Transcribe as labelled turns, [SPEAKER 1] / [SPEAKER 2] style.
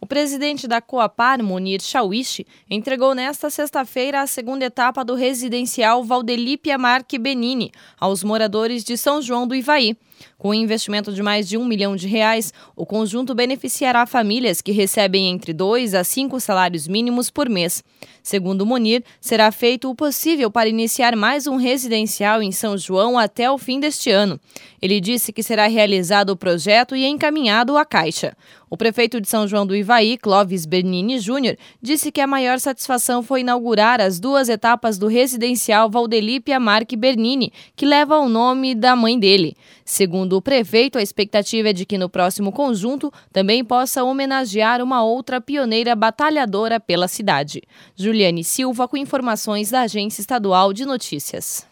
[SPEAKER 1] O presidente da Coapar, Munir Shawishi, entregou nesta sexta-feira a segunda etapa do residencial Valdelípia Marque Benini aos moradores de São João do Ivaí. Com um investimento de mais de R$1 milhão, o conjunto beneficiará famílias que recebem entre 2 a 5 salários mínimos por mês. Segundo Munir, será feito o possível para iniciar mais um residencial em São João até o fim deste ano. Ele disse que será realizado o projeto e encaminhado à Caixa. O prefeito de São João do Ivaí, Clóvis Bernini Júnior, disse que a maior satisfação foi inaugurar as 2 etapas do residencial Valdelípia Marque Bernini, que leva o nome da mãe dele. Segundo o prefeito, a expectativa é de que no próximo conjunto também possa homenagear uma outra pioneira batalhadora pela cidade. Juliane Silva, com informações da Agência Estadual de Notícias.